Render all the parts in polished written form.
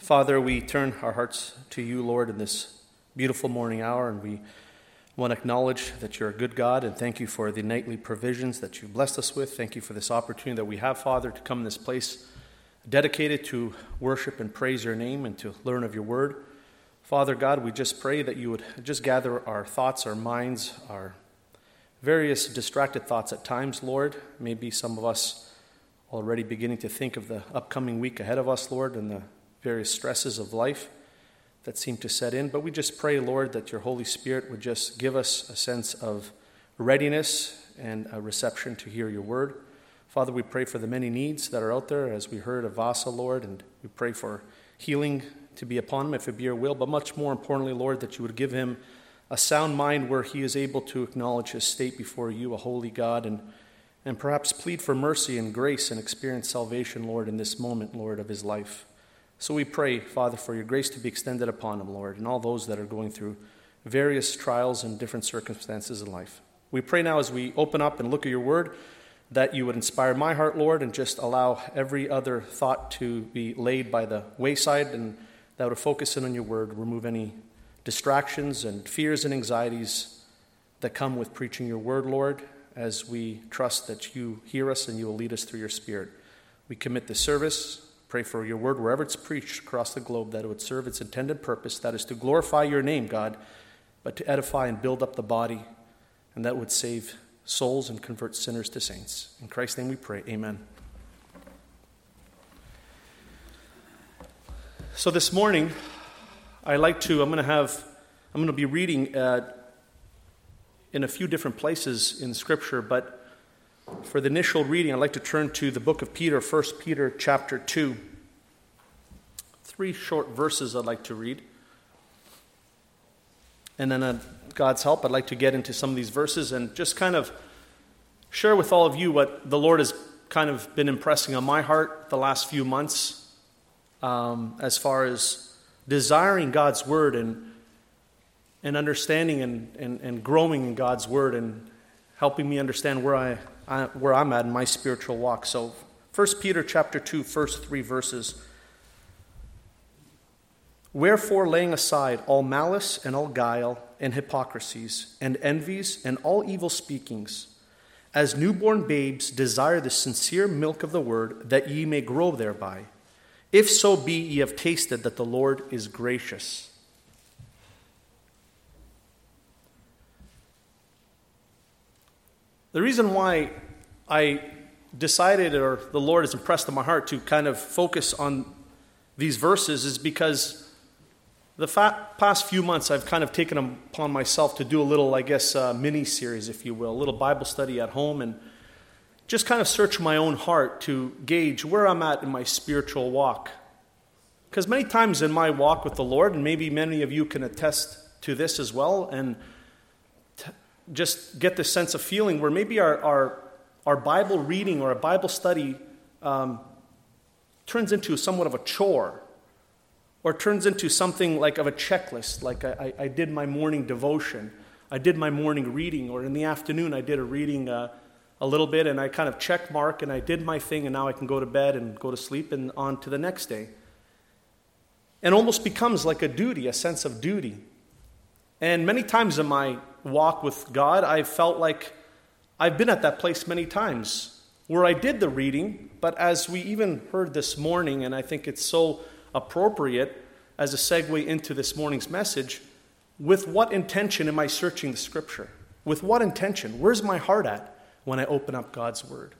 Father, we turn our hearts to you, Lord, in this beautiful morning hour, and we want to acknowledge that you're a good God, and thank you for the nightly provisions that you blessed us with. Thank you for this opportunity that we have, Father, to come in this place dedicated to worship and praise your name and to learn of your word. Father God, we just pray that you would just gather our thoughts, our minds, our various distracted thoughts at times, Lord. Maybe some of us already beginning to think of the upcoming week ahead of us, Lord, and the various stresses of life that seem to set in. But we just pray, Lord, that your Holy Spirit would just give us a sense of readiness and a reception to hear your word. Father, we pray for the many needs that are out there, as we heard of Vasa, Lord, and we pray for healing to be upon him, if it be your will, but much more importantly, Lord, that you would give him a sound mind where he is able to acknowledge his state before you, a holy God, and perhaps plead for mercy and grace and experience salvation, Lord, in this moment, Lord, of his life. So we pray, Father, for your grace to be extended upon him, Lord, and all those that are going through various trials and different circumstances in life. We pray now as we open up and look at your word that you would inspire my heart, Lord, and just allow every other thought to be laid by the wayside, and that would focus in on your word, remove any distractions and fears and anxieties that come with preaching your word, Lord, as we trust that you hear us and you will lead us through your Spirit. We commit this service. Pray for your word wherever it's preached across the globe, that it would serve its intended purpose, that is to glorify your name, God, but to edify and build up the body, and that would save souls and convert sinners to saints. In Christ's name we pray, amen. So this morning, I'm going to be reading in a few different places in Scripture, but for the initial reading, I'd like to turn to the book of Peter, 1 Peter chapter 2. 3 short verses I'd like to read. And then God's help, I'd like to get into some of these verses and just kind of share with all of you what the Lord has kind of been impressing on my heart the last few months as far as desiring God's word and understanding and growing in God's word and helping me understand where I'm at in my spiritual walk. So 1 Peter chapter 2, first 3 verses. Wherefore, laying aside all malice and all guile and hypocrisies and envies and all evil speakings, as newborn babes desire the sincere milk of the word, that ye may grow thereby, if so be ye have tasted that the Lord is gracious. The reason why I decided, or the Lord has impressed on my heart to kind of focus on these verses, is because the past few months I've kind of taken upon myself to do a little, mini-series, if you will, a little Bible study at home, and just kind of search my own heart to gauge where I'm at in my spiritual walk. Because many times in my walk with the Lord, and maybe many of you can attest to this as well, and just get this sense of feeling where maybe our Bible reading or a Bible study turns into somewhat of a chore, or turns into something like of a checklist, like I did my morning devotion, I did my morning reading, or in the afternoon I did a reading a little bit, and I kind of check mark, and I did my thing, and now I can go to bed and go to sleep and on to the next day. And almost becomes like a duty, a sense of duty. And many times in my walk with God, I felt like I've been at that place many times where I did the reading, but as we even heard this morning, and I think it's so appropriate as a segue into this morning's message, with what intention am I searching the Scripture? With what intention? Where's my heart at when I open up God's Word?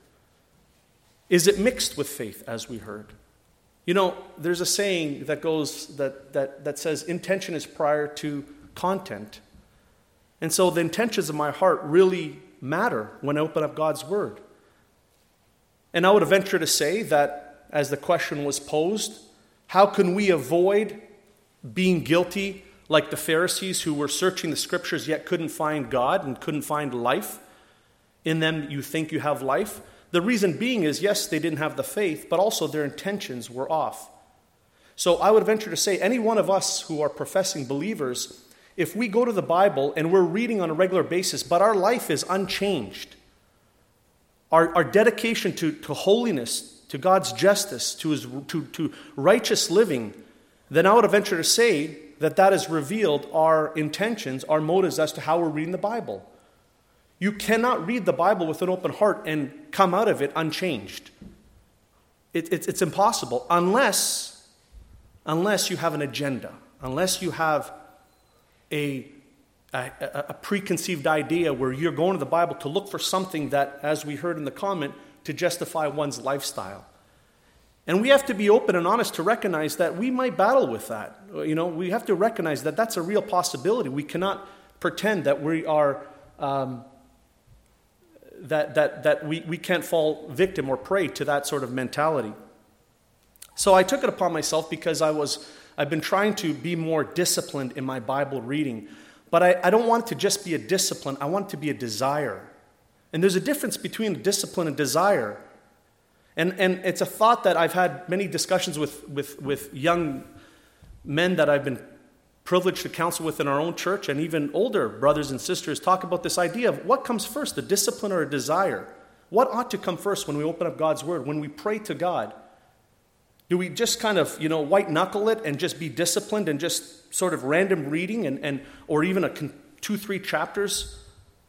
Is it mixed with faith, as we heard? You know, there's a saying that goes that says intention is prior to content. And so the intentions of my heart really matter when I open up God's Word. And I would venture to say that, as the question was posed, how can we avoid being guilty like the Pharisees who were searching the Scriptures yet couldn't find God and couldn't find life? In them you think you have life. The reason being is, yes, they didn't have the faith, but also their intentions were off. So I would venture to say any one of us who are professing believers, if we go to the Bible and we're reading on a regular basis, but our life is unchanged, our dedication to holiness, to God's justice, to righteous living, then I would venture to say that that has revealed our intentions, our motives as to how we're reading the Bible. You cannot read the Bible with an open heart and come out of it unchanged. It's impossible unless you have an agenda, unless you have a preconceived idea where you're going to the Bible to look for something that, as we heard in the comment, to justify one's lifestyle. And we have to be open and honest to recognize that we might battle with that. We have to recognize that that's a real possibility. We cannot pretend that we are we can't fall victim or prey to that sort of mentality. So I took it upon myself because I've been trying to be more disciplined in my Bible reading. But I don't want it to just be a discipline. I want it to be a desire. And there's a difference between discipline and desire. And it's a thought that I've had many discussions with young men that I've been privileged to counsel with in our own church, and even older brothers and sisters talk about this idea of what comes first, a discipline or a desire? What ought to come first when we open up God's Word, when we pray to God? Do we just kind of, white knuckle it and just be disciplined and just sort of random reading or even 2-3 chapters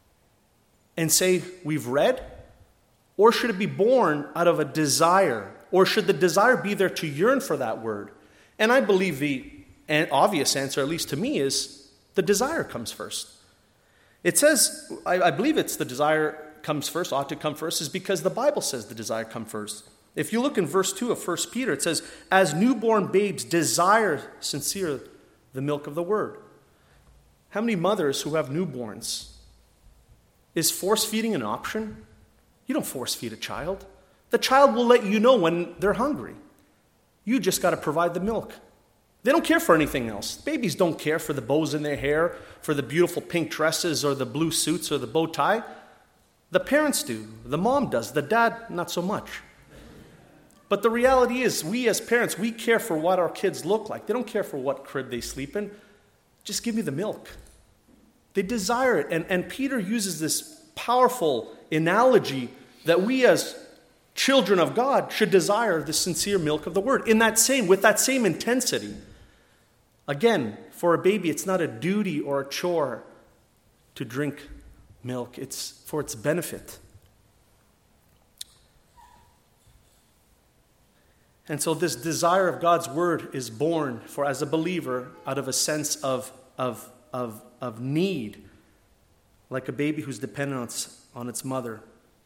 and say we've read? Or should it be born out of a desire? Or should the desire be there to yearn for that word? And I believe the obvious answer, at least to me, is the desire comes first. It says, I believe it's the desire comes first, ought to come first, is because the Bible says the desire comes first. If you look in verse 2 of 1 Peter, it says, as newborn babes desire sincere the milk of the word. How many mothers who have newborns, is force feeding an option? You don't force feed a child. The child will let you know when they're hungry. You just got to provide the milk. They don't care for anything else. Babies don't care for the bows in their hair, for the beautiful pink dresses or the blue suits or the bow tie. The parents do. The mom does. The dad, not so much. But the reality is, we as parents, we care for what our kids look like. They don't care for what crib they sleep in. Just give me the milk. They desire it. And Peter uses this powerful analogy that we as children of God should desire the sincere milk of the word with that same intensity. Again, for a baby, it's not a duty or a chore to drink milk. It's for its benefit. And so this desire of God's word is born as a believer out of a sense of need, like a baby who's dependent on its mother.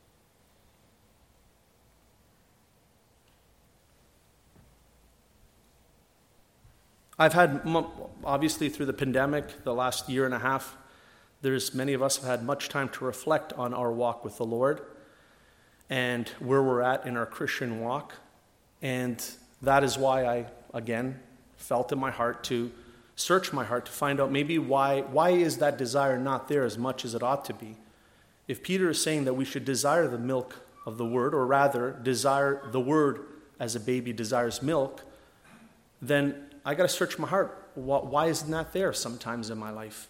I've had, obviously through the pandemic, the last year and a half, many of us have had much time to reflect on our walk with the Lord and where we're at in our Christian walk. And that is why I, again, felt in my heart to search my heart to find out maybe why is that desire not there as much as it ought to be. If Peter is saying that we should desire the milk of the word, or rather desire the word as a baby desires milk, then I got to search my heart. Why isn't that there sometimes in my life?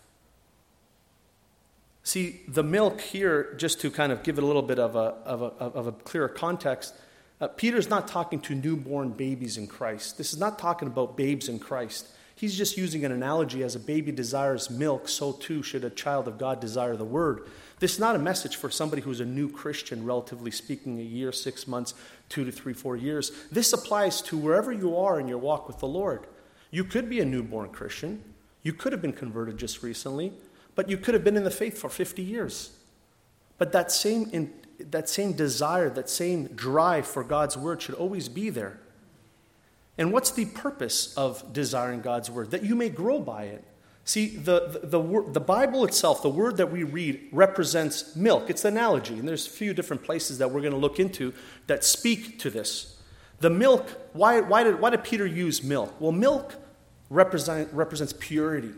See, the milk here, just to kind of give it a little bit of a clearer context, Peter's not talking to newborn babies in Christ. This is not talking about babes in Christ. He's just using an analogy: as a baby desires milk, so too should a child of God desire the word. This is not a message for somebody who's a new Christian, relatively speaking, a year, 6 months, 2 to 3, 4 years. This applies to wherever you are in your walk with the Lord. You could be a newborn Christian. You could have been converted just recently, but you could have been in the faith for 50 years. But that same desire, that same drive for God's word should always be there. And what's the purpose of desiring God's word? That you may grow by it. See, the Bible itself, the word that we read, represents milk. It's an analogy, and there's a few different places that we're going to look into that speak to this. The milk, why did Peter use milk? Well, milk represents purity.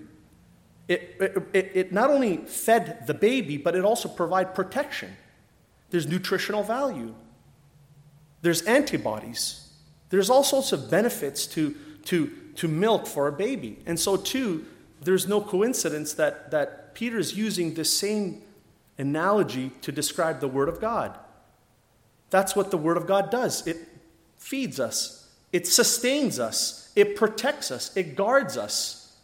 It not only fed the baby, but it also provided protection. There's nutritional value. There's antibodies. There's all sorts of benefits to milk for a baby. And so, too, there's no coincidence that Peter's using the same analogy to describe the Word of God. That's what the Word of God does. It feeds us. It sustains us. It protects us. It guards us.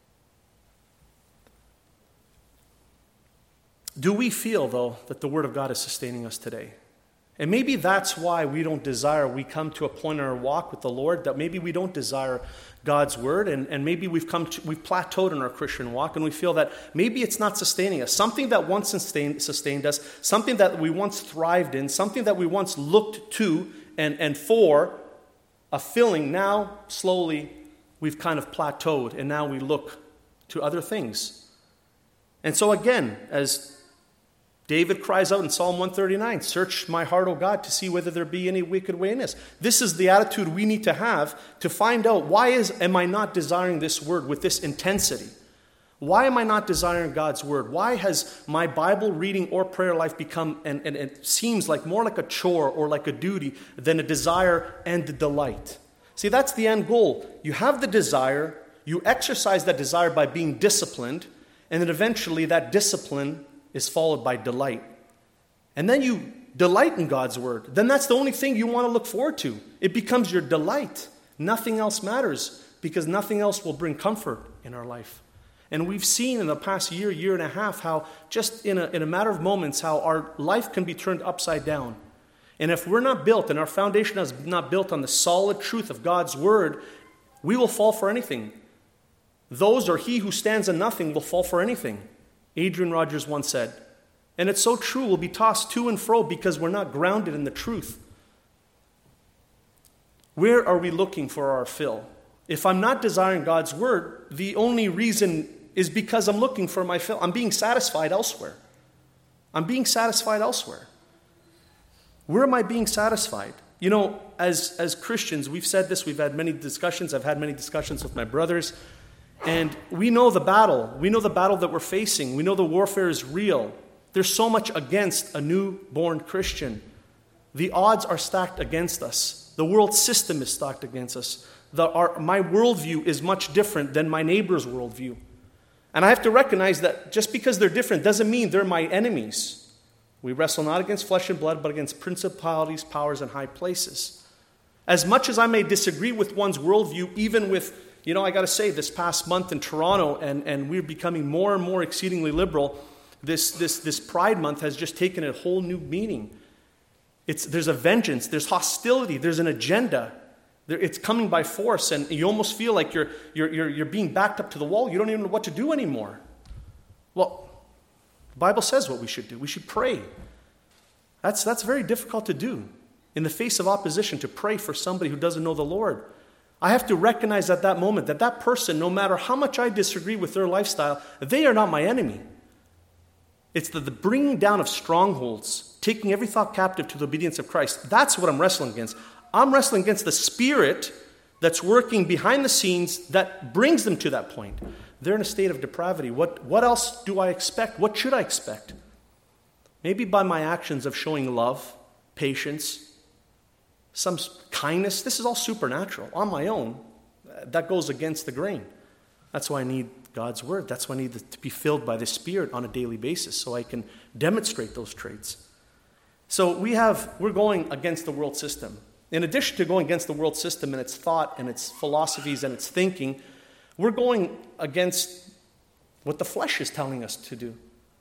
Do we feel, though, that the Word of God is sustaining us today? And maybe that's why we come to a point in our walk with the Lord that maybe we don't desire God's Word, and maybe we've plateaued in our Christian walk, and we feel that maybe it's not sustaining us. Something that once sustained us, something that we once thrived in, something that we once looked to and for a filling, now slowly we've kind of plateaued, and now we look to other things. And so again, as David cries out in Psalm 139, "Search my heart, O God, to see whether there be any wicked way in us." This is the attitude we need to have to find out, am I not desiring this word with this intensity? Why am I not desiring God's word? Why has my Bible reading or prayer life become, and it seems like more like a chore or like a duty than a desire and a delight? See, that's the end goal. You have the desire, you exercise that desire by being disciplined, and then eventually that discipline is followed by delight. And then you delight in God's word. Then that's the only thing you want to look forward to. It becomes your delight. Nothing else matters, because nothing else will bring comfort in our life. And we've seen in the past year and a half, how just in a matter of moments, how our life can be turned upside down. And if we're not built, and our foundation is not built on the solid truth of God's word, we will fall for anything. Those, or he who stands in nothing, will fall for anything. Adrian Rogers once said, and it's so true, we'll be tossed to and fro because we're not grounded in the truth. Where are we looking for our fill? If I'm not desiring God's word, the only reason is because I'm looking for my fill. I'm being satisfied elsewhere. Where am I being satisfied? You know, as Christians, we've said this, we've had many discussions. I've had many discussions with my brothers. And we know the battle. We know the battle that we're facing. We know the warfare is real. There's so much against a newborn Christian. The odds are stacked against us. The world system is stacked against us. My worldview is much different than my neighbor's worldview. And I have to recognize that just because they're different doesn't mean they're my enemies. We wrestle not against flesh and blood, but against principalities, powers, and high places. As much as I may disagree with one's worldview, even with, I got to say, this past month in Toronto, and we're becoming more and more exceedingly liberal, this Pride Month has just taken a whole new meaning. There's a vengeance, there's hostility, there's an agenda. It's coming by force, and you almost feel like you're being backed up to the wall. You don't even know what to do anymore. Well, the Bible says what we should do. We should pray. That's very difficult to do in the face of opposition, to pray for somebody who doesn't know the Lord. I have to recognize at that moment that person, no matter how much I disagree with their lifestyle, they are not my enemy. It's the bringing down of strongholds, taking every thought captive to the obedience of Christ. That's what I'm wrestling against. I'm wrestling against the spirit that's working behind the scenes that brings them to that point. They're in a state of depravity. What else do I expect? What should I expect? Maybe by my actions of showing love, patience, some kindness. This is all supernatural. On my own, that goes against the grain. That's why I need God's word. That's why I need to be filled by the Spirit on a daily basis so I can demonstrate those traits. So we're going against the world system. In addition to going against the world system and its thought and its philosophies and its thinking, we're going against what the flesh is telling us to do.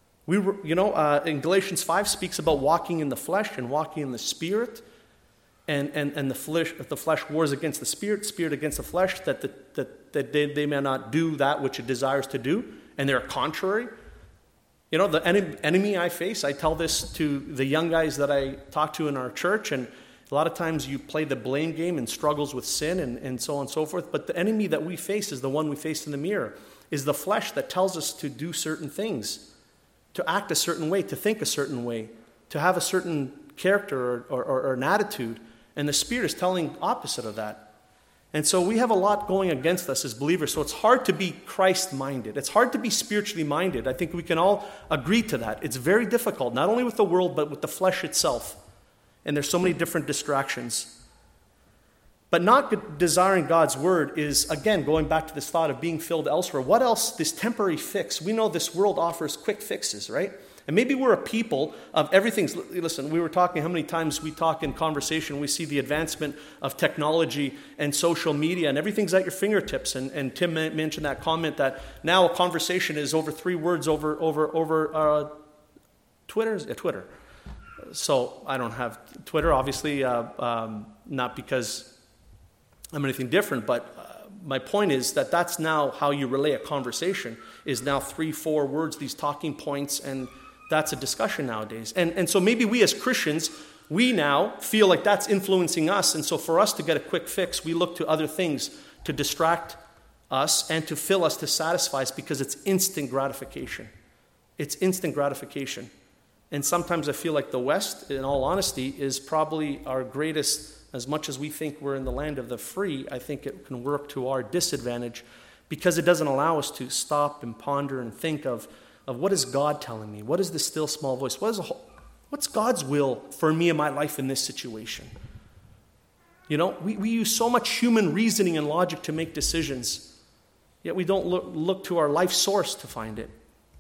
In Galatians 5 speaks about walking in the flesh and walking in the Spirit, and the flesh wars against the Spirit against the flesh, that they may not do that which it desires to do, and they're contrary. The enemy I face, I tell this to the young guys that I talk to in our church, and a lot of times you play the blame game and struggles with sin and so on and so forth, but the enemy that we face is the one we face in the mirror, is the flesh that tells us to do certain things, to act a certain way, to think a certain way, to have a certain character or an attitude, and the Spirit is telling opposite of that. And so we have a lot going against us as believers, so it's hard to be Christ-minded. It's hard to be spiritually minded. I think we can all agree to that. It's very difficult, not only with the world, but with the flesh itself. And there's so many different distractions. But not desiring God's word is, again, going back to this thought of being filled elsewhere. What else? This temporary fix. We know this world offers quick fixes, right? And maybe we're a people of everything. Listen, we were talking how many times we talk in conversation, we see the advancement of technology and social media, and everything's at your fingertips. And Tim mentioned that comment that now a conversation is over 3 words over Twitter. Twitter. So I don't have Twitter, obviously, not because I'm anything different, but my point is that that's now how you relay a conversation, is now 3-4 words, these talking points, and that's a discussion nowadays. And so maybe we as Christians, we now feel like that's influencing us, and so for us to get a quick fix, we look to other things to distract us and to fill us, to satisfy us, because it's instant gratification. It's instant gratification. And sometimes I feel like the West, in all honesty, is probably our greatest. As much as we think we're in the land of the free, I think it can work to our disadvantage, because it doesn't allow us to stop and ponder and think of what is God telling me? What is the still small voice? What's God's will for me in my life in this situation? You know, we use so much human reasoning and logic to make decisions, yet we don't look to our life source to find it.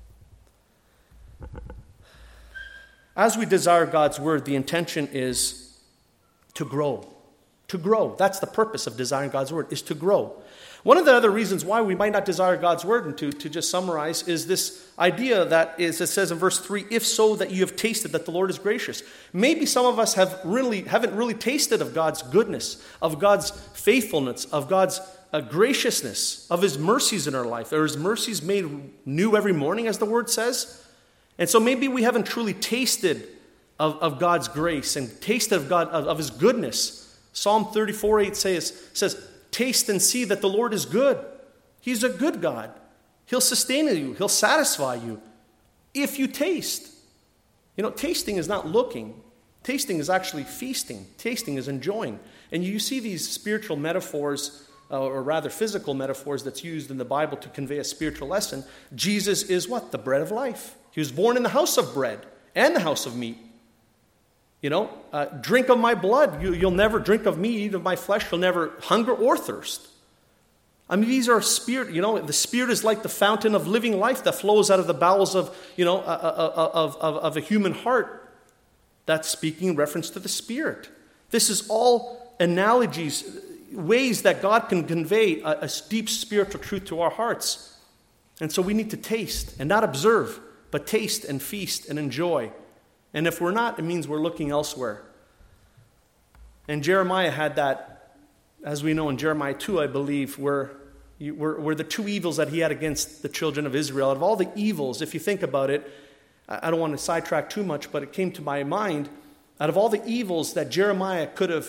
As we desire God's word, the intention is to grow. To grow. That's the purpose of desiring God's word, is to grow. One of the other reasons why we might not desire God's word, and to just summarize, is this idea that is, it says in verse 3, if so that you have tasted that the Lord is gracious. Maybe some of us haven't really tasted of God's goodness, of God's faithfulness, of God's graciousness, of his mercies in our life. Are his mercies made new every morning, as the word says? And so maybe we haven't truly tasted of God's grace and tasted of God, of his goodness. Psalm 34:8 says, taste and see that the Lord is good. He's a good God. He'll sustain you. He'll satisfy you if you taste. You know, tasting is not looking. Tasting is actually feasting. Tasting is enjoying. And you see these spiritual metaphors, or rather physical metaphors that's used in the Bible to convey a spiritual lesson. Jesus is what? The bread of life. He was born in the house of bread and the house of meat. You know, drink of my blood. You'll never drink of me, eat of my flesh. You'll never hunger or thirst. I mean, these are spirit. You know, the Spirit is like the fountain of living life that flows out of the bowels of, you know, of a human heart. That's speaking in reference to the Spirit. This is all analogies, ways that God can convey a deep spiritual truth to our hearts. And so we need to taste and not observe, but taste and feast and enjoy. And if we're not, it means we're looking elsewhere. And Jeremiah had that, as we know in Jeremiah 2, I believe, were the 2 evils that he had against the children of Israel. Out of all the evils, if you think about it, I don't want to sidetrack too much, but it came to my mind, out of all the evils that Jeremiah could have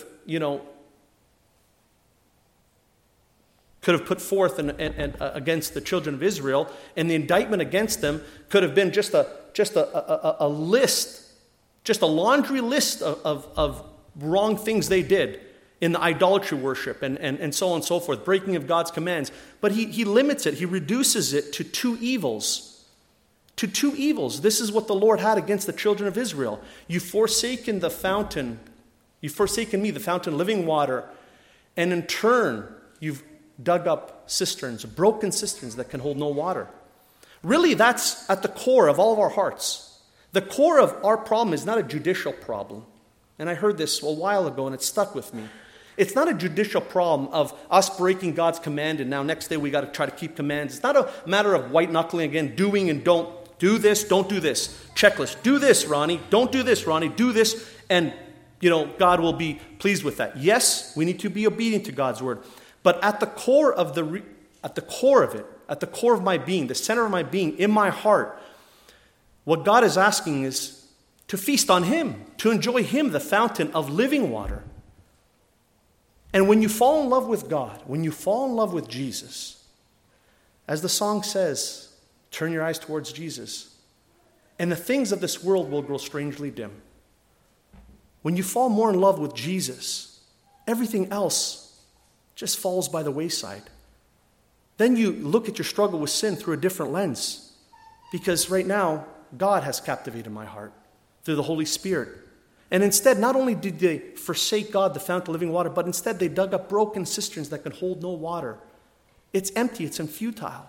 put forth and against the children of Israel, and the indictment against them could have been just a list, just a laundry list of wrong things they did in the idolatry worship and so on and so forth, breaking of God's commands. But he limits it, he reduces it to 2 evils. To 2 evils. This is what the Lord had against the children of Israel. You've forsaken the fountain, you've forsaken me, the fountain of living water, and in turn, you've dug up cisterns, broken cisterns that can hold no water. Really, that's at the core of all of our hearts. The core of our problem is not a judicial problem. And I heard this a while ago and it stuck with me. It's not a judicial problem of us breaking God's command and now next day we got to try to keep commands. It's not a matter of white knuckling again, doing and don't do this, don't do this. Checklist, do this, Ronnie, don't do this, Ronnie, do this, and God will be pleased with that. Yes, we need to be obedient to God's word. But at the core of at the core of my being, the center of my being, in my heart, what God is asking is to feast on him, to enjoy him, the fountain of living water. And when you fall in love with God, when you fall in love with Jesus, as the song says, turn your eyes towards Jesus, and the things of this world will grow strangely dim. When you fall more in love with Jesus, everything else just falls by the wayside. Then you look at your struggle with sin through a different lens. Because right now, God has captivated my heart through the Holy Spirit. And instead, not only did they forsake God, the fountain of living water, but instead they dug up broken cisterns that can hold no water. It's empty, it's futile.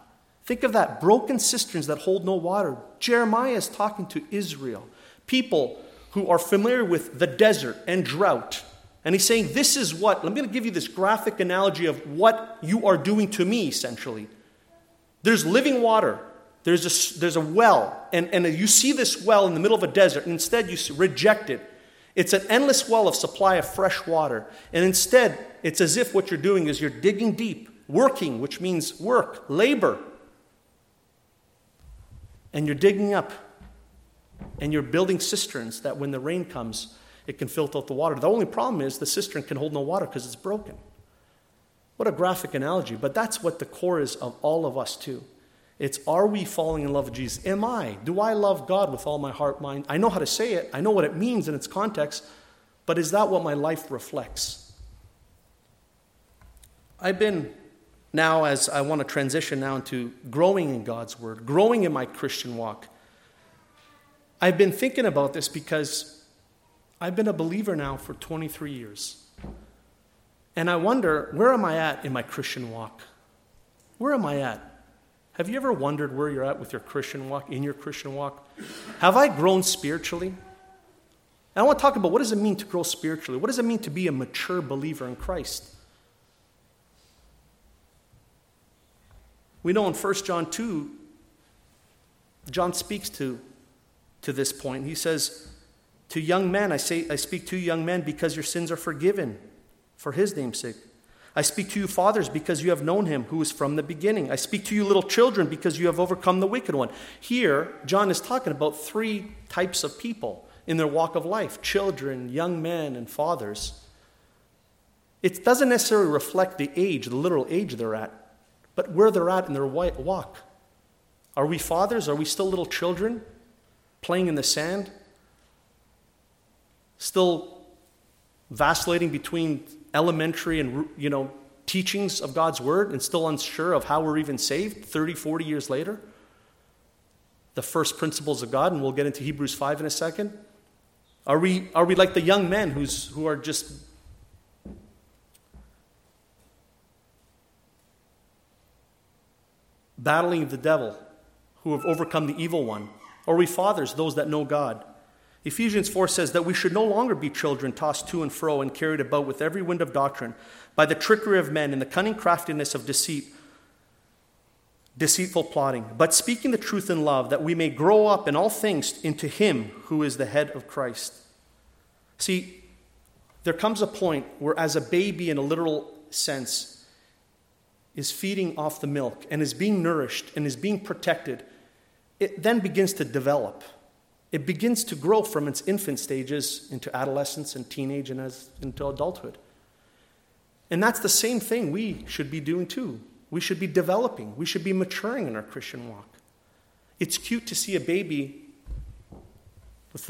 Think of that, broken cisterns that hold no water. Jeremiah is talking to Israel, people who are familiar with the desert and drought. And he's saying, this is what, I'm going to give you this graphic analogy of what you are doing to me, essentially. There's living water. There's a well. And you see this well in the middle of a desert, and instead you reject it. It's an endless well of supply of fresh water. And instead, it's as if what you're doing is you're digging deep, working, which means work, labor. And you're digging up. And you're building cisterns that when the rain comes, it can filter out the water. The only problem is the cistern can hold no water because it's broken. What a graphic analogy. But that's what the core is of all of us too. It's, are we falling in love with Jesus? Am I? Do I love God with all my heart, mind? I know how to say it. I know what it means in its context. But is that what my life reflects? I've been now, as I want to transition now into growing in God's Word, growing in my Christian walk. I've been thinking about this because I've been a believer now for 23 years. And I wonder, where am I at in my Christian walk? Where am I at? Have you ever wondered where you're at with your Christian walk, in your Christian walk? Have I grown spiritually? And I want to talk about what does it mean to grow spiritually? What does it mean to be a mature believer in Christ? We know in 1 John 2, John speaks to this point. He says, to young men, I speak to you young men because your sins are forgiven for his name's sake. I speak to you fathers because you have known him who is from the beginning. I speak to you little children because you have overcome the wicked one. Here, John is talking about three types of people in their walk of life: children, young men, and fathers. It doesn't necessarily reflect the age, the literal age they're at, but where they're at in their walk. Are we fathers? Are we still little children playing in the sand? Still vacillating between elementary and, teachings of God's Word and still unsure of how we're even saved 30, 40 years later? The first principles of God, and we'll get into Hebrews 5 in a second. Are we like the young men who are just battling the devil, who have overcome the evil one? Or are we fathers, those that know God? Ephesians 4 says that we should no longer be children tossed to and fro and carried about with every wind of doctrine by the trickery of men and the cunning craftiness of deceitful plotting, but speaking the truth in love, that we may grow up in all things into him who is the head of Christ. See, there comes a point where, as a baby in a literal sense is feeding off the milk and is being nourished and is being protected, it then begins to develop. It begins to grow from its infant stages into adolescence and teenage and into adulthood. And that's the same thing we should be doing too. We should be developing. We should be maturing in our Christian walk. It's cute to see a baby with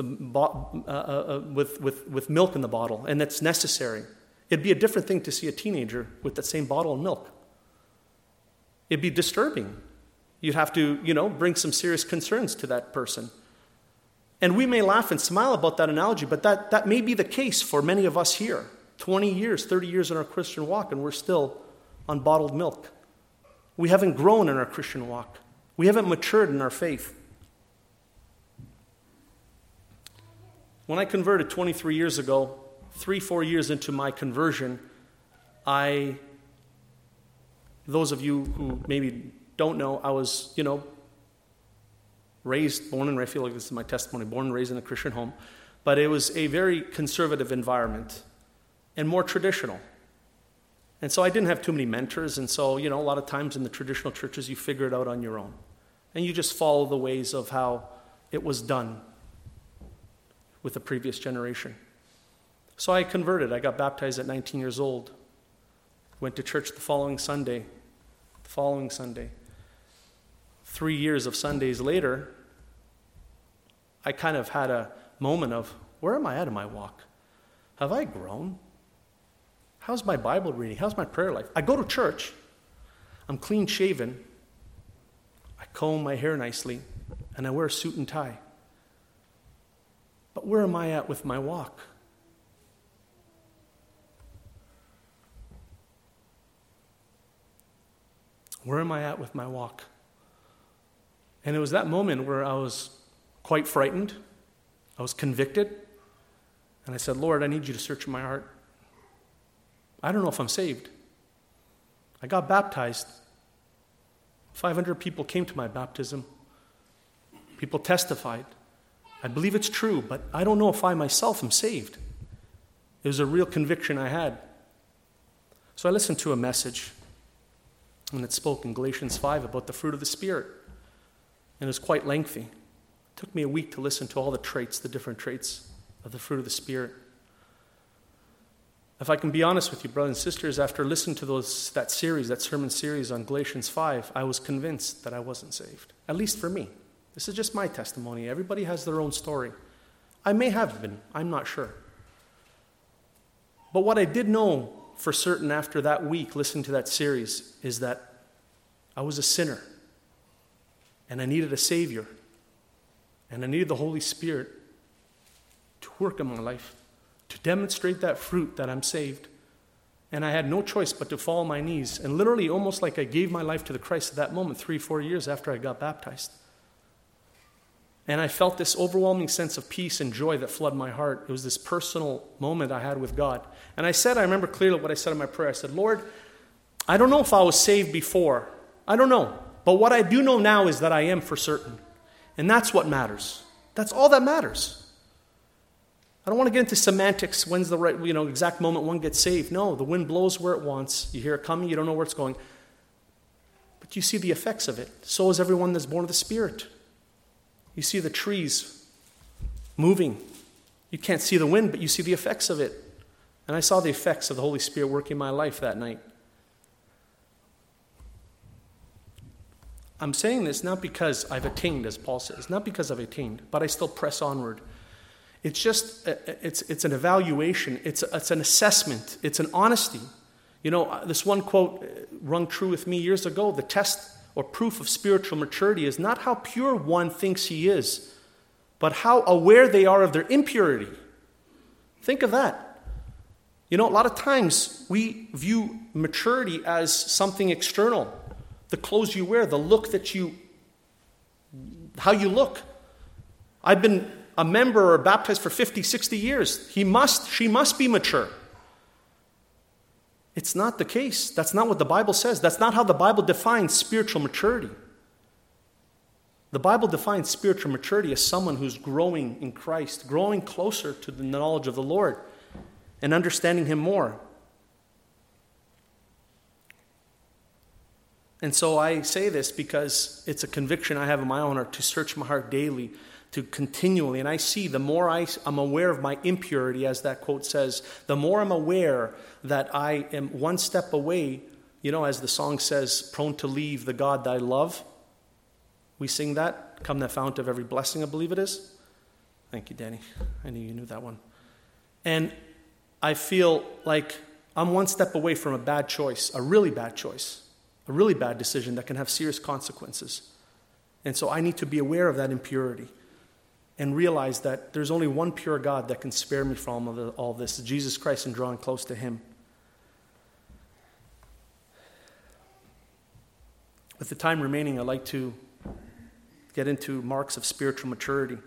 with milk in the bottle, and that's necessary. It'd be a different thing to see a teenager with that same bottle of milk. It'd be disturbing. You'd have to, bring some serious concerns to that person. And we may laugh and smile about that analogy, but that may be the case for many of us here. 20 years, 30 years in our Christian walk, and we're still on bottled milk. We haven't grown in our Christian walk. We haven't matured in our faith. When I converted 23 years ago, 3-4 years into my conversion, those of you who maybe don't know, I was, born and raised, I feel like this is my testimony, born and raised in a Christian home, but it was a very conservative environment and more traditional. And so I didn't have too many mentors, and so, a lot of times in the traditional churches, you figure it out on your own. And you just follow the ways of how it was done with the previous generation. So I converted. I got baptized at 19 years old. Went to church the following Sunday. 3 years of Sundays later, I kind of had a moment of, where am I at in my walk? Have I grown? How's my Bible reading? How's my prayer life? I go to church. I'm clean shaven. I comb my hair nicely, and I wear a suit and tie. But where am I at with my walk? Where am I at with my walk? And it was that moment where I was quite frightened. I was convicted. And I said, Lord, I need you to search my heart. I don't know if I'm saved. I got baptized. 500 people came to my baptism. People testified. I believe it's true, but I don't know if I myself am saved. It was a real conviction I had. So I listened to a message, and it spoke in Galatians 5 about the fruit of the Spirit. And it was quite lengthy. It took me a week to listen to all the traits, the different traits of the fruit of the Spirit. If I can be honest with you, brothers and sisters, after listening to that sermon series on Galatians 5, I was convinced that I wasn't saved. At least for me. This is just my testimony. Everybody has their own story. I may have been. I'm not sure. But what I did know for certain after that week listening to that series is that I was a sinner. And I needed a Savior. And I needed the Holy Spirit to work in my life, to demonstrate that fruit that I'm saved. And I had no choice but to fall on my knees. And literally almost like I gave my life to the Christ at that moment, 3-4 years after I got baptized. And I felt this overwhelming sense of peace and joy that flooded my heart. It was this personal moment I had with God. And I remember clearly what I said in my prayer. I said, Lord, I don't know if I was saved before. I don't know. But what I do know now is that I am for certain. And that's what matters. That's all that matters. I don't want to get into semantics. When's the right, exact moment one gets saved? No, the wind blows where it wants. You hear it coming, you don't know where it's going. But you see the effects of it. So is everyone that's born of the Spirit. You see the trees moving. You can't see the wind, but you see the effects of it. And I saw the effects of the Holy Spirit working in my life that night. I'm saying this not because I've attained, as Paul says, not because I've attained, but I still press onward. It's just, it's an evaluation, it's an assessment, it's an honesty. This one quote rung true with me years ago, the test or proof of spiritual maturity is not how pure one thinks he is, but how aware they are of their impurity. Think of that. A lot of times we view maturity as something external. The clothes you wear, the look how you look. I've been a member or baptized for 50, 60 years. She must be mature. It's not the case. That's not what the Bible says. That's not how the Bible defines spiritual maturity. The Bible defines spiritual maturity as someone who's growing in Christ, growing closer to the knowledge of the Lord and understanding Him more. And so I say this because it's a conviction I have in my own heart to search my heart daily, to continually. And I see the more I'm aware of my impurity, as that quote says, the more I'm aware that I am one step away, as the song says, prone to leave the God that I love. We sing that, come the fount of every blessing, I believe it is. Thank you, Danny. I knew you knew that one. And I feel like I'm one step away from a bad choice, a really bad choice. A really bad decision that can have serious consequences. And so I need to be aware of that impurity and realize that there's only one pure God that can spare me from all this, Jesus Christ, and drawing close to Him. With the time remaining, I'd like to get into marks of spiritual maturity.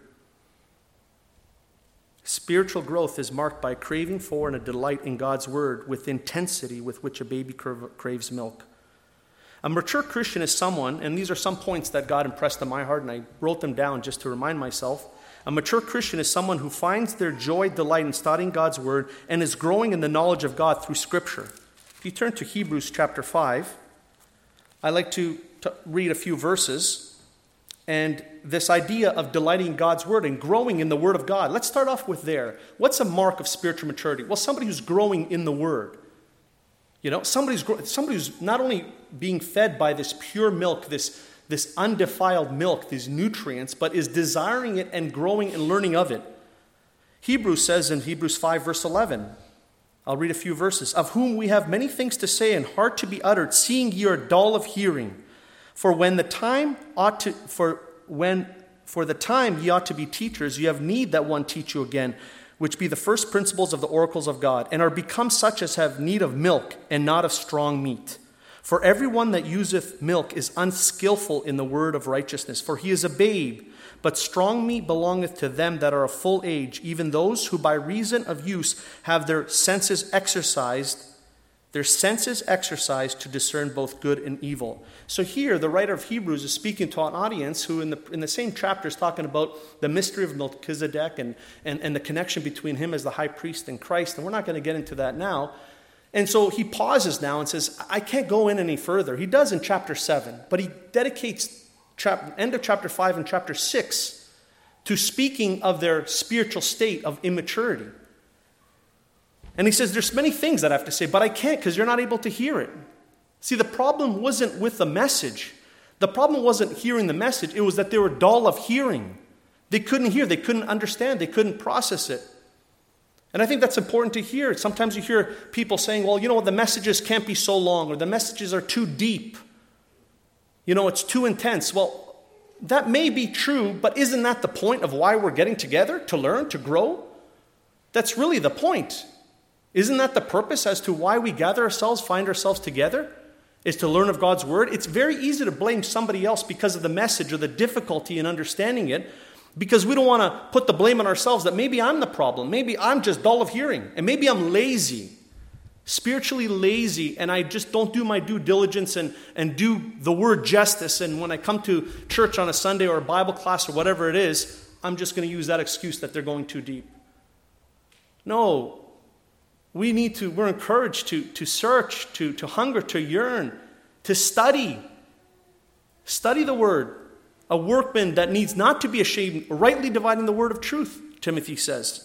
Spiritual growth is marked by a craving for and a delight in God's Word with intensity with which a baby craves milk. A mature Christian is someone, and these are some points that God impressed on my heart, and I wrote them down just to remind myself. A mature Christian is someone who finds their joy, delight in studying God's Word and is growing in the knowledge of God through Scripture. If you turn to Hebrews chapter 5, I'd like to read a few verses. And this idea of delighting in God's Word and growing in the Word of God. Let's start off with there. What's a mark of spiritual maturity? Well, somebody who's growing in the Word. Somebody who's not only being fed by this pure milk, this undefiled milk, these nutrients, but is desiring it and growing and learning of it. Hebrews says in Hebrews 5, verse 11, I'll read a few verses, of whom we have many things to say and hard to be uttered, seeing ye are dull of hearing. For the time ye ought to be teachers, you have need that one teach you again, which be the first principles of the oracles of God, and are become such as have need of milk and not of strong meat. For everyone that useth milk is unskillful in the word of righteousness, for he is a babe. But strong meat belongeth to them that are of full age, even those who by reason of use have their senses exercised to discern both good and evil. So here, the writer of Hebrews is speaking to an audience who in the same chapter is talking about the mystery of Melchizedek and the connection between him as the high priest and Christ. And we're not going to get into that now. And so he pauses now and says, I can't go in any further. He does in chapter 7, but he dedicates end of chapter 5 and chapter 6 to speaking of their spiritual state of immaturity. And he says, there's many things that I have to say, but I can't because you're not able to hear it. See, the problem wasn't with the message. The problem wasn't hearing the message. It was that they were dull of hearing. They couldn't hear. They couldn't understand. They couldn't process it. And I think that's important to hear. Sometimes you hear people saying, well, you know what, the messages can't be so long, or the messages are too deep. You know, it's too intense. Well, that may be true, but isn't that the point of why we're getting together? To learn, to grow? That's really the point. Isn't that the purpose as to why we gather ourselves, find ourselves together? Is to learn of God's word? It's very easy to blame somebody else because of the message or the difficulty in understanding it, because we don't want to put the blame on ourselves that maybe I'm the problem. Maybe I'm just dull of hearing. And maybe I'm lazy, spiritually lazy, and I just don't do my due diligence and do the word justice. And when I come to church on a Sunday or a Bible class or whatever it is, I'm just going to use that excuse that they're going too deep. No, we're encouraged to search, to hunger, to yearn, to study. Study the word. A workman that needs not to be ashamed, rightly dividing the word of truth, Timothy says.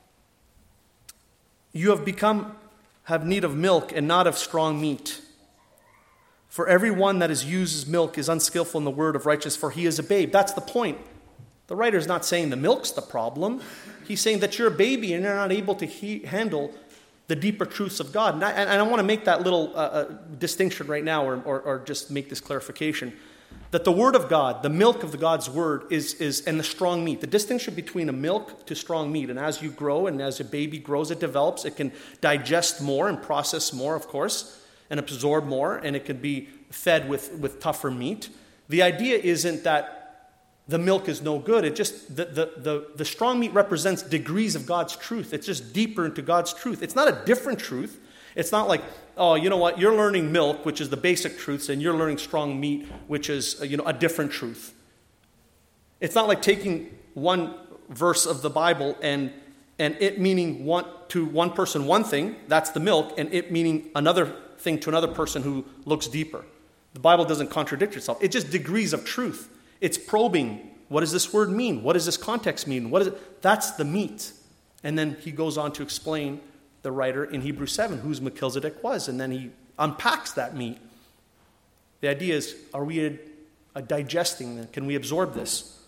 You have need of milk and not of strong meat. For everyone that uses milk is unskillful in the word of righteousness, for he is a babe. That's the point. The writer's not saying the milk's the problem. He's saying that you're a baby and you're not able to handle the deeper truths of God. And I want to make that little distinction right now, or just make this clarification. That the word of God, the milk of God's word, is and the strong meat. The distinction between a milk to strong meat. And as you grow and as a baby grows, it develops. It can digest more and process more, of course, and absorb more. And it can be fed with tougher meat. The idea isn't that the milk is no good. It just, the strong meat represents degrees of God's truth. It's just deeper into God's truth. It's not a different truth. It's not like, oh, you know what, you're learning milk, which is the basic truths, and you're learning strong meat, which is, a different truth. It's not like taking one verse of the Bible and it meaning to one person one thing, that's the milk, and it meaning another thing to another person who looks deeper. The Bible doesn't contradict itself. It's just degrees of truth. It's probing. What does this word mean? What does this context mean? What is it? That's the meat. And then he goes on to explain, the writer in Hebrews 7, whose Melchizedek was, and then he unpacks that meat. The idea is, are we digesting it? Can we absorb this?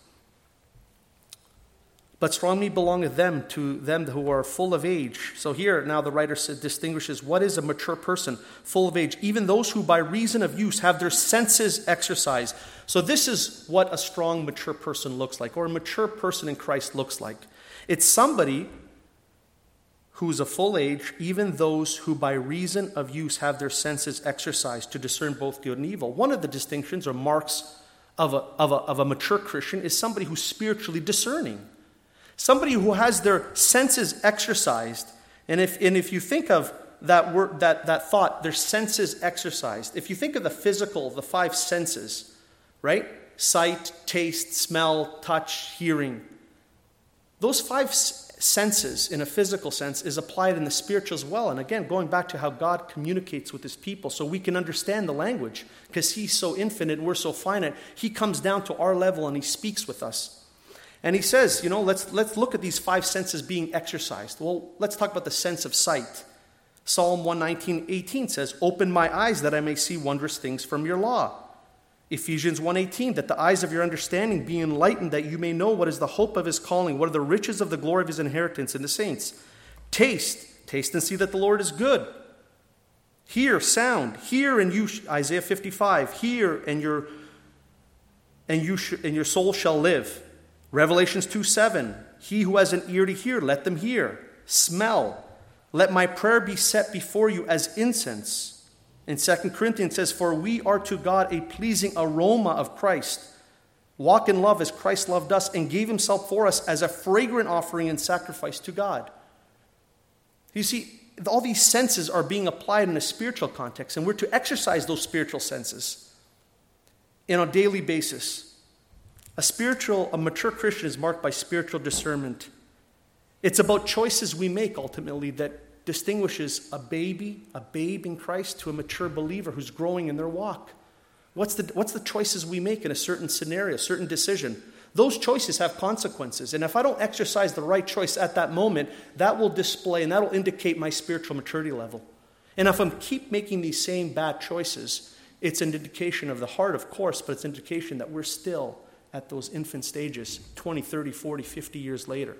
But strong meat belongeth to them who are full of age. So here now the writer distinguishes what is a mature person, full of age, even those who by reason of use have their senses exercised. So this is what a strong, mature person looks like, or a mature person in Christ looks like. It's somebody who is of full age, even those who by reason of use have their senses exercised to discern both good and evil. One of the distinctions or marks of a mature Christian is somebody who's spiritually discerning. Somebody who has their senses exercised. And if you think of that word, that thought, their senses exercised. If you think of the physical, the 5 senses, right? Sight, taste, smell, touch, hearing. Those 5 senses, in a physical sense, is applied in the spiritual as well. And again, going back to how God communicates with his people so we can understand the language, because he's so infinite and we're so finite. He comes down to our level and he speaks with us. And he says, let's look at these 5 senses being exercised. Well, let's talk about the sense of sight. Psalm 119:18 says, "Open my eyes that I may see wondrous things from your law." Ephesians 1:18, that the eyes of your understanding be enlightened, that you may know what is the hope of his calling, what are the riches of the glory of his inheritance in the saints. Taste and see that the Lord is good. Hear, sound, hear and you, Isaiah 55, hear and your soul shall live. Revelations 2:7, he who has an ear to hear, let them hear. Smell, let my prayer be set before you as incense. In 2 Corinthians it says, "For we are to God a pleasing aroma of Christ. Walk in love as Christ loved us and gave himself for us as a fragrant offering and sacrifice to God." You see, all these senses are being applied in a spiritual context, and we're to exercise those spiritual senses on a daily basis. A mature Christian is marked by spiritual discernment. It's about choices we make ultimately that distinguishes a babe in Christ to a mature believer who's growing in their walk. What's the choices we make in a certain scenario, a certain decision? Those choices have consequences. And if I don't exercise the right choice at that moment, that will display and that will indicate my spiritual maturity level. And if I keep making these same bad choices, it's an indication of the heart, of course, but it's an indication that we're still at those infant stages 20, 30, 40, 50 years later.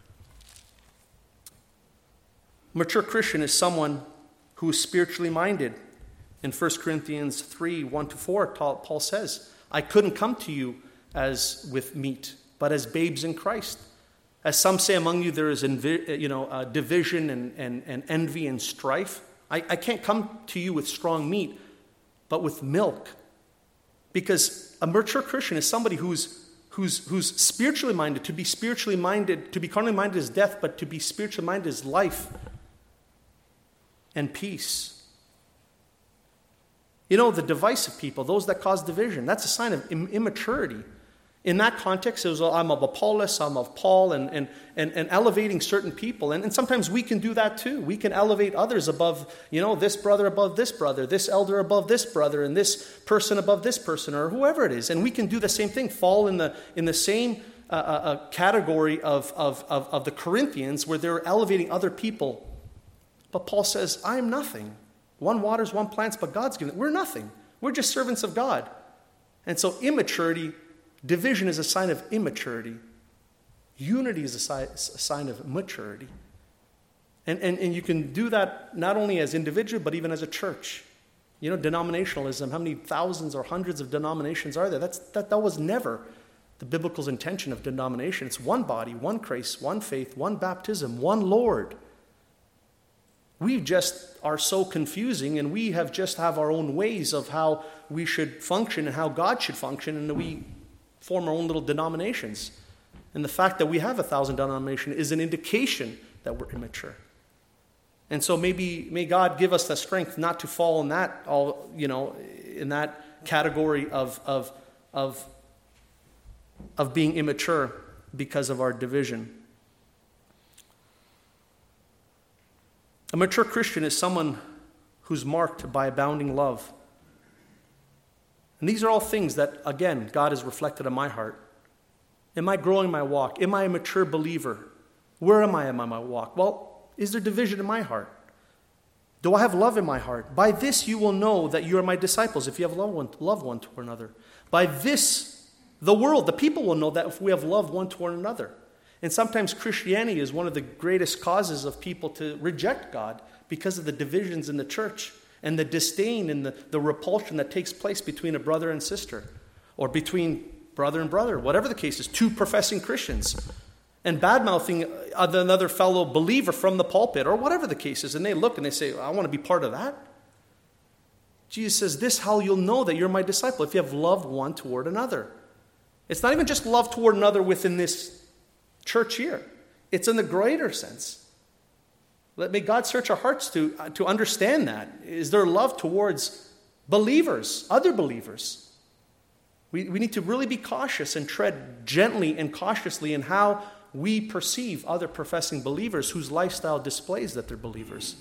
Mature Christian is someone who is spiritually minded. In 1 Corinthians 3, 1-4, Paul says, "I couldn't come to you as with meat, but as babes in Christ. As some say among you, there is division and envy and strife. I can't come to you with strong meat, but with milk." Because a mature Christian is somebody who's spiritually minded. To be spiritually minded, to be carnally minded is death, but to be spiritually minded is life and peace. You know, the divisive people, those that cause division, that's a sign of immaturity. In that context, it was, I'm of Apollos, I'm of Paul, and elevating certain people. And sometimes we can do that too. We can elevate others above, this brother above this brother, this elder above this brother, and this person above this person, or whoever it is. And we can do the same thing, fall in the same category of the Corinthians, where they're elevating other people. But Paul says, I am nothing. One waters, one plants, but God's given it. We're nothing. We're just servants of God. And so immaturity, division is a sign of immaturity. Unity is a sign of maturity. And you can do that not only as individual, but even as a church. Denominationalism, how many thousands or hundreds of denominations are there? That was never the biblical intention of denomination. It's one body, one grace, one faith, one baptism, one Lord. We just are so confusing, and we have our own ways of how we should function and how God should function, and we form our own little denominations. And the fact that we have 1,000 denominations is an indication that we're immature. And so may God give us the strength not to fall in that in that category of being immature because of our division. A mature Christian is someone who's marked by abounding love. And these are all things that, again, God has reflected in my heart. Am I growing my walk? Am I a mature believer? Where am I in my walk? Well, is there division in my heart? Do I have love in my heart? By this you will know that you are my disciples, if you have love one toward another. By this, the world, the people will know that if we have love one toward another. And sometimes Christianity is one of the greatest causes of people to reject God because of the divisions in the church and the disdain and the repulsion that takes place between a brother and sister, or between brother and brother, whatever the case is, two professing Christians, and bad-mouthing another fellow believer from the pulpit, or whatever the case is, and they look and they say, I want to be part of that. Jesus says, this how you'll know that you're my disciple, if you have love one toward another. It's not even just love toward another within this church here. It's in the greater sense. May God search our hearts to understand that. Is there love towards believers, other believers? We need to really be cautious and tread gently and cautiously in how we perceive other professing believers whose lifestyle displays that they're believers.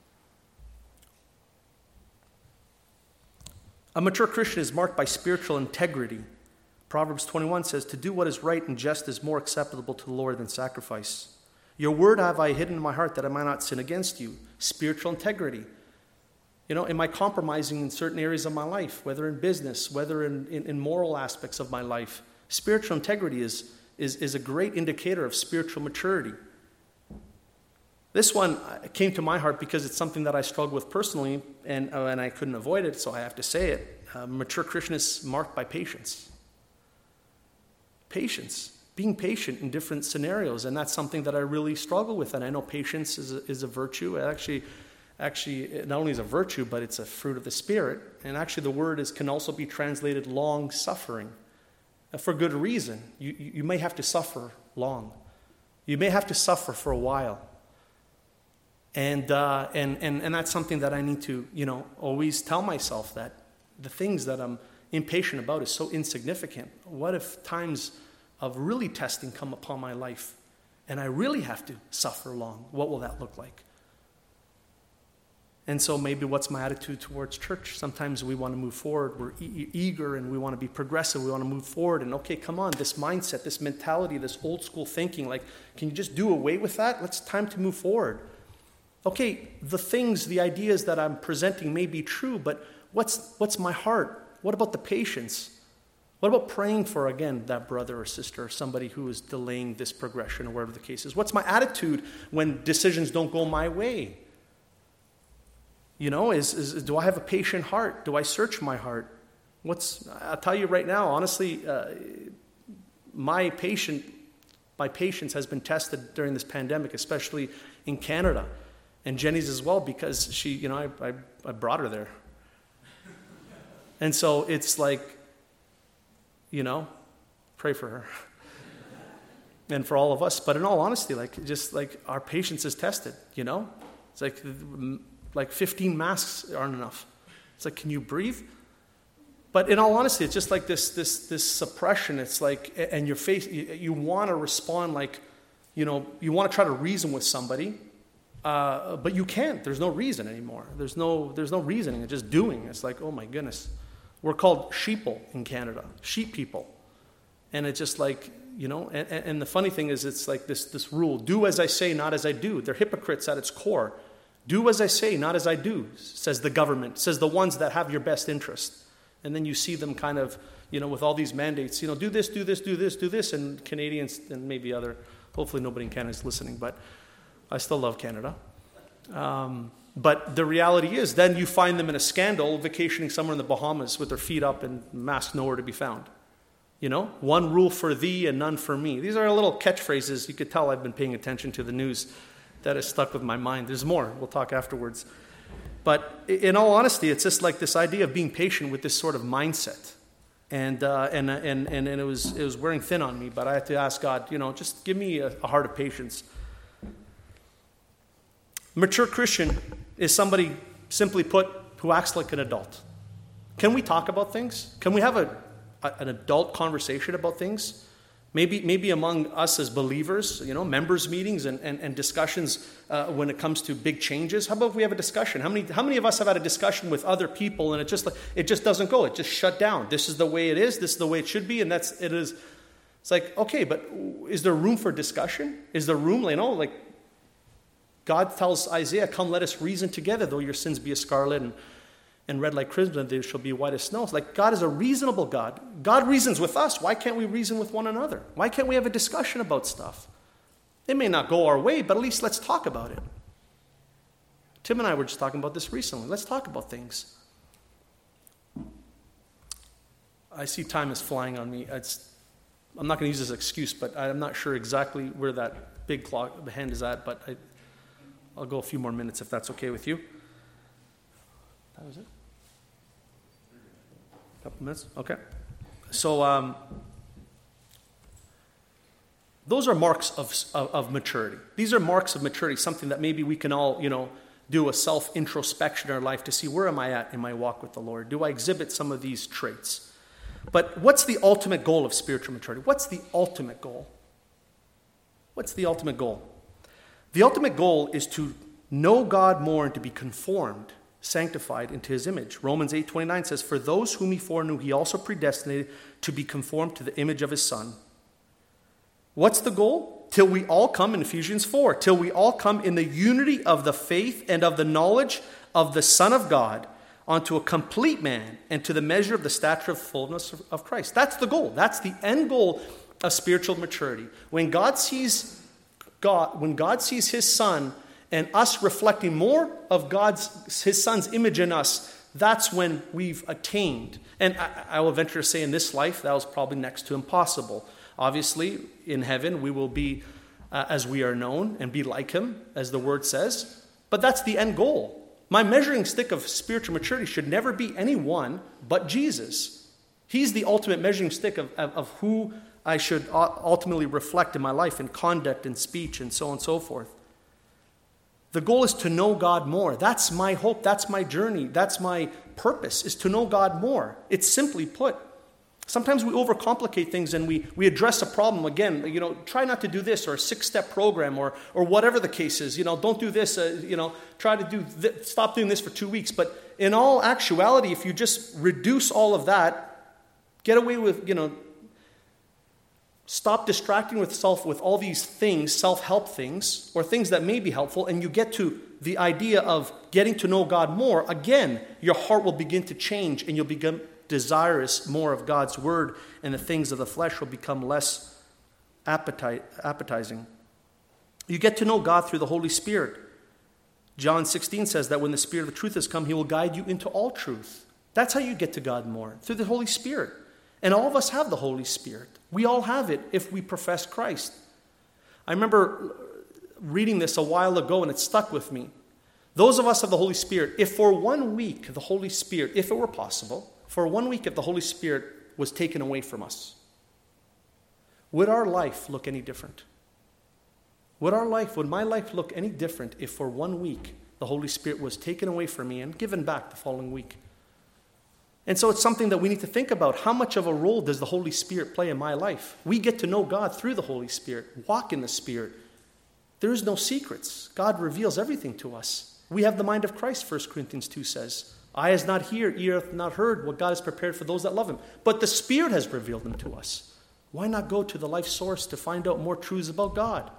A mature Christian is marked by spiritual integrity. Proverbs 21 says, to do what is right and just is more acceptable to the Lord than sacrifice. Your word have I hidden in my heart that I might not sin against you. Spiritual integrity. Am I compromising in certain areas of my life, whether in business, whether in moral aspects of my life? Spiritual integrity is a great indicator of spiritual maturity. This one came to my heart because it's something that I struggle with personally, and I couldn't avoid it, so I have to say it. A mature Christian is marked by patience. Patience, being patient in different scenarios, and that's something that I really struggle with, and I know patience is a virtue. Actually, actually not only is a virtue, but it's a fruit of the Spirit. And actually the word can also be translated long-suffering. For good reason. You may have to suffer long. You may have to suffer for a while. And that's something that I need to, always tell myself, that the things that I'm impatient about is so insignificant. What if times of really testing come upon my life and I really have to suffer long? What will that look like? And so maybe what's my attitude towards church? Sometimes we want to move forward. We're eager and we want to be progressive. We want to move forward. And okay, come on, this mindset, this mentality, this old school thinking, like, can you just do away with that? It's time to move forward. Okay, the ideas that I'm presenting may be true, but what's my heart? What about the patience? What about praying for, again, that brother or sister or somebody who is delaying this progression or whatever the case is? What's my attitude when decisions don't go my way? Do I have a patient heart? Do I search my heart? I'll tell you right now, honestly, my patience has been tested during this pandemic, especially in Canada. And Jenny's as well, because she, I brought her there. And so it's like, pray for her. And for all of us. But in all honesty, our patience is tested, It's like 15 masks aren't enough. It's like, can you breathe? But in all honesty, it's just like this suppression. It's like, and your face, you want to respond like, you want to try to reason with somebody, but you can't. There's no reason anymore. There's no reasoning. It's just doing. It's like, oh my goodness. We're called sheeple in Canada, sheep people. And it's just like, and the funny thing is, it's like this rule, do as I say, not as I do. They're hypocrites at its core. Do as I say, not as I do, says the government, says the ones that have your best interest. And then you see them kind of, with all these mandates, do this, do this, do this, do this. And Canadians and maybe hopefully nobody in Canada is listening, but I still love Canada. But the reality is, then you find them in a scandal vacationing somewhere in the Bahamas with their feet up and mask nowhere to be found. One rule for thee and none for me. These are little catchphrases. You could tell I've been paying attention to the news. That has stuck with my mind. There's more. We'll talk afterwards. But in all honesty, it's just like this idea of being patient with this sort of mindset. And it was wearing thin on me, but I had to ask God, just give me a heart of patience. Mature Christian is somebody, simply put, who acts like an adult. Can we talk about things? Can we have an adult conversation about things? Maybe among us as believers, members meetings and discussions when it comes to big changes. How about if we have a discussion? How many of us have had a discussion with other people and it just doesn't go? It just shut down. This is the way it is. This is the way it should be, and it is. It's like, okay, but is there room for discussion? Is there room? Like God tells Isaiah, "Come, let us reason together. Though your sins be as scarlet and red like crimson, they shall be white as snow." It's like, God is a reasonable God. God reasons with us. Why can't we reason with one another? Why can't we have a discussion about stuff? It may not go our way, but at least let's talk about it. Tim and I were just talking about this recently. Let's talk about things. I see time is flying on me. I'm not going to use this excuse, but I'm not sure exactly where that big clock, the hand is at, but I'll go a few more minutes if that's okay with you. That was it? A couple minutes? Okay. So those are marks of maturity. These are marks of maturity, something that maybe we can all, do a self-introspection in our life to see, where am I at in my walk with the Lord? Do I exhibit some of these traits? But what's the ultimate goal of spiritual maturity? What's the ultimate goal? What's the ultimate goal? The ultimate goal is to know God more and to be conformed, sanctified into his image. Romans 8:29 says, "For those whom he foreknew, he also predestinated to be conformed to the image of his Son." What's the goal? Till we all come, in Ephesians 4, till we all come in the unity of the faith and of the knowledge of the Son of God, onto a complete man and to the measure of the stature of fullness of Christ. That's the goal. That's the end goal of spiritual maturity. When God sees his Son and us reflecting more of his Son's image in us, that's when we've attained. And I will venture to say, in this life, that was probably next to impossible. Obviously, in heaven, we will be as we are known and be like him, as the word says. But that's the end goal. My measuring stick of spiritual maturity should never be anyone but Jesus. He's the ultimate measuring stick of who I should ultimately reflect in my life, in conduct, in speech, and so on and so forth. The goal is to know God more. That's my hope. That's my journey. That's my purpose, is to know God more. It's simply put. Sometimes we overcomplicate things and we address a problem. Again, try not to do this, or a 6-step program, or whatever the case is. Don't do this, try to do stop doing this for 2 weeks. But in all actuality, if you just reduce all of that, get away with, stop distracting yourself with all these things, self-help things, or things that may be helpful, and you get to the idea of getting to know God more, again, your heart will begin to change, and you'll become desirous more of God's word, and the things of the flesh will become less appetizing. You get to know God through the Holy Spirit. John 16 says that when the Spirit of truth has come, he will guide you into all truth. That's how you get to God more, through the Holy Spirit. And all of us have the Holy Spirit. We all have it if we profess Christ. I remember reading this a while ago, and it stuck with me. Those of us have the Holy Spirit. If for 1 week the Holy Spirit, if it were possible, for 1 week if the Holy Spirit was taken away from us, would our life look any different? Would my life look any different if for 1 week the Holy Spirit was taken away from me and given back the following week? And so it's something that we need to think about. How much of a role does the Holy Spirit play in my life? We get to know God through the Holy Spirit, walk in the Spirit. There is no secrets. God reveals everything to us. We have the mind of Christ, 1 Corinthians 2 says. Eye has not heard, ear hath not heard what God has prepared for those that love him. But the Spirit has revealed them to us. Why not go to the life source to find out more truths about God?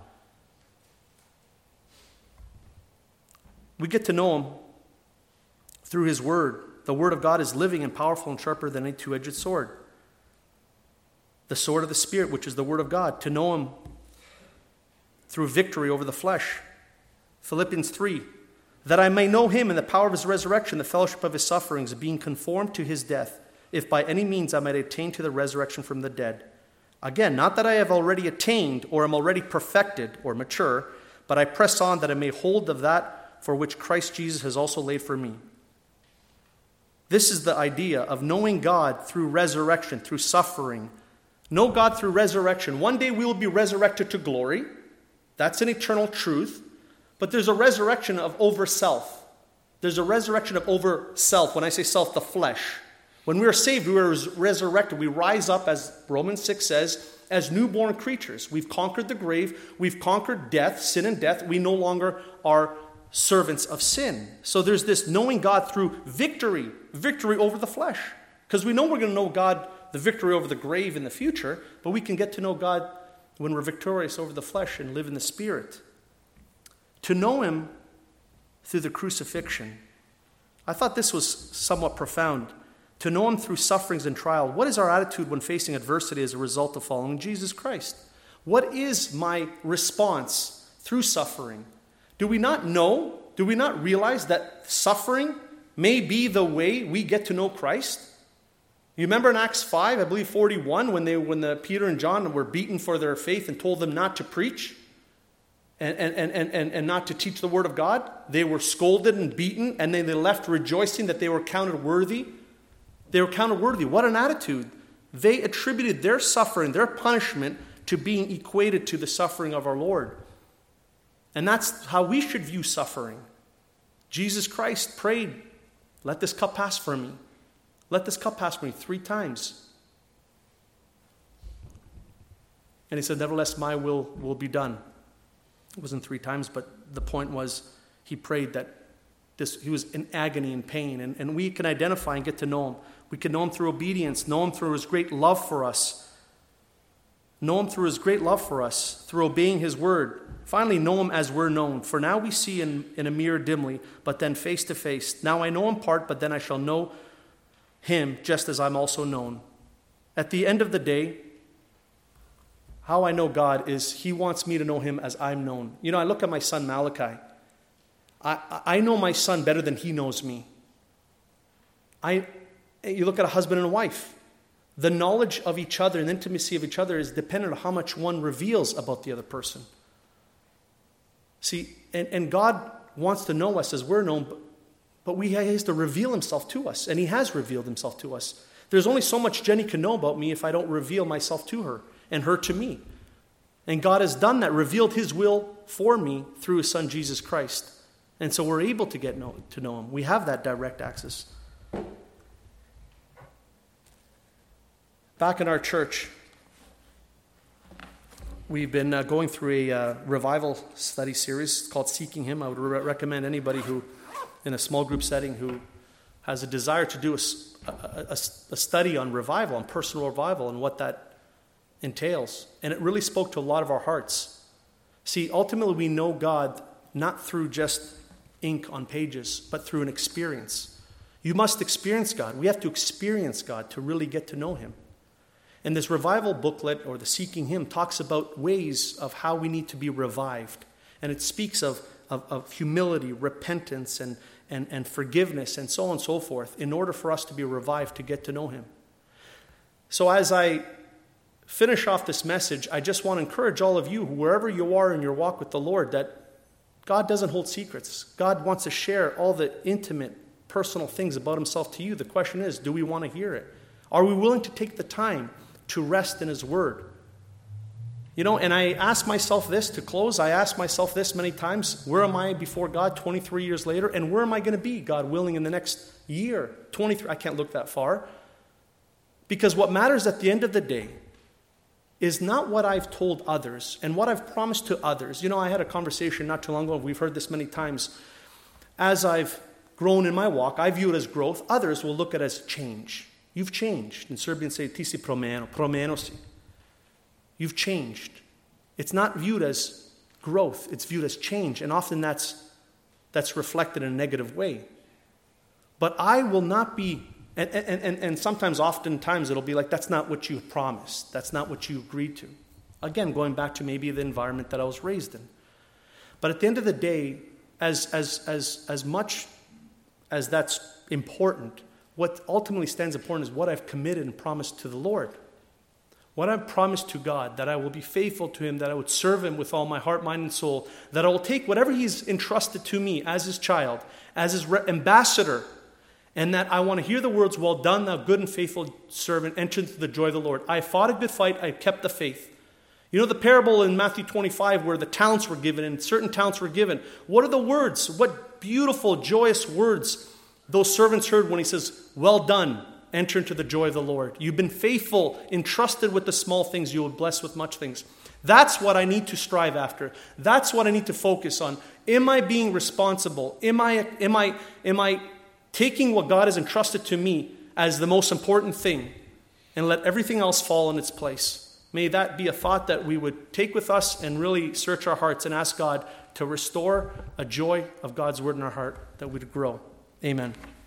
We get to know him through his word. The word of God is living and powerful and sharper than a two-edged sword. The sword of the Spirit, which is the word of God. To know him through victory over the flesh. Philippians 3. That I may know him in the power of his resurrection, the fellowship of his sufferings, being conformed to his death, if by any means I might attain to the resurrection from the dead. Again, not that I have already attained or am already perfected or mature, but I press on that I may hold of that for which Christ Jesus has also laid for me. This is the idea of knowing God through resurrection, through suffering. Know God through resurrection. One day we will be resurrected to glory. That's an eternal truth. But there's a resurrection of over self. There's a resurrection of over self. When I say self, the flesh. When we are saved, we are resurrected. We rise up, as Romans 6 says, as newborn creatures. We've conquered the grave. We've conquered death, sin and death. We no longer are servants of sin. So there's this knowing God through victory over the flesh. Because we know we're going to know God, the victory over the grave in the future, but we can get to know God when we're victorious over the flesh and live in the Spirit. To know him through the crucifixion. I thought this was somewhat profound. To know him through sufferings and trial. What is our attitude when facing adversity as a result of following Jesus Christ? What is my response through suffering? Do we not know? Do we not realize that suffering may be the way we get to know Christ? You remember in Acts 5, I believe 41, when Peter and John were beaten for their faith and told them not to preach and not to teach the word of God? They were scolded and beaten, and then they left rejoicing that they were counted worthy. They were counted worthy. What an attitude. They attributed their suffering, their punishment, to being equated to the suffering of our Lord. And that's how we should view suffering. Jesus Christ prayed, let this cup pass from me. Let this cup pass from me 3 times. And he said, nevertheless, my will be done. It wasn't 3 times, but the point was he prayed that he was in agony and pain. And we can identify and get to know him. We can know him through obedience, know him through his great love for us. Know him through his great love for us, through obeying his word. Finally, know him as we're known. For now we see in a mirror dimly, but then face to face. Now I know in part, but then I shall know him just as I'm also known. At the end of the day, how I know God is he wants me to know him as I'm known. You know, I look at my son Malachi. I know my son better than he knows me. You look at a husband and a wife. The knowledge of each other and the intimacy of each other is dependent on how much one reveals about the other person. See, and God wants to know us as we're known, But he has to reveal himself to us, and he has revealed himself to us. There's only so much Jenny can know about me if I don't reveal myself to her and her to me. And God has done that, revealed his will for me through his son, Jesus Christ. And so we're able to get to know him. We have that direct access. Back in our church, we've been going through a revival study series called Seeking Him. I would recommend anybody who, in a small group setting, who has a desire to do a study on revival, on personal revival, and what that entails. And it really spoke to a lot of our hearts. See, ultimately we know God not through just ink on pages, but through an experience. You must experience God. We have to experience God to really get to know him. And this revival booklet, or the Seeking Him, talks about ways of how we need to be revived. And it speaks of humility, repentance, and forgiveness, and so on and so forth, in order for us to be revived, to get to know him. So as I finish off this message, I just want to encourage all of you, wherever you are in your walk with the Lord, that God doesn't hold secrets. God wants to share all the intimate, personal things about himself to you. The question is, do we want to hear it? Are we willing to take the time to rest in his word? And I ask myself this to close. I ask myself this many times. Where am I before God 23 years later? And where am I going to be, God willing, in the next year? 23, I can't look that far. Because what matters at the end of the day is not what I've told others and what I've promised to others. I had a conversation not too long ago. We've heard this many times. As I've grown in my walk, I view it as growth. Others will look at it as change. You've changed. In Serbian say, ti si promenio si. You've changed. It's not viewed as growth. It's viewed as change. And often that's reflected in a negative way. But I will not be, and oftentimes it'll be like, that's not what you promised. That's not what you agreed to. Again, going back to maybe the environment that I was raised in. But at the end of the day, as much as that's important, what ultimately stands important is what I've committed and promised to the Lord. What I've promised to God, that I will be faithful to him, that I would serve him with all my heart, mind, and soul, that I will take whatever he's entrusted to me as his child, as his ambassador, and that I want to hear the words, well done, thou good and faithful servant, enter into the joy of the Lord. I fought a good fight, I kept the faith. The parable in Matthew 25 where the talents were given and certain talents were given. What are the words? What beautiful, joyous words those servants heard when he says, well done, enter into the joy of the Lord. You've been faithful, entrusted with the small things, you will bless with much things. That's what I need to strive after. That's what I need to focus on. Am I being responsible? Am I taking what God has entrusted to me as the most important thing and let everything else fall in its place? May that be a thought that we would take with us and really search our hearts and ask God to restore a joy of God's word in our heart that we'd grow. Amen.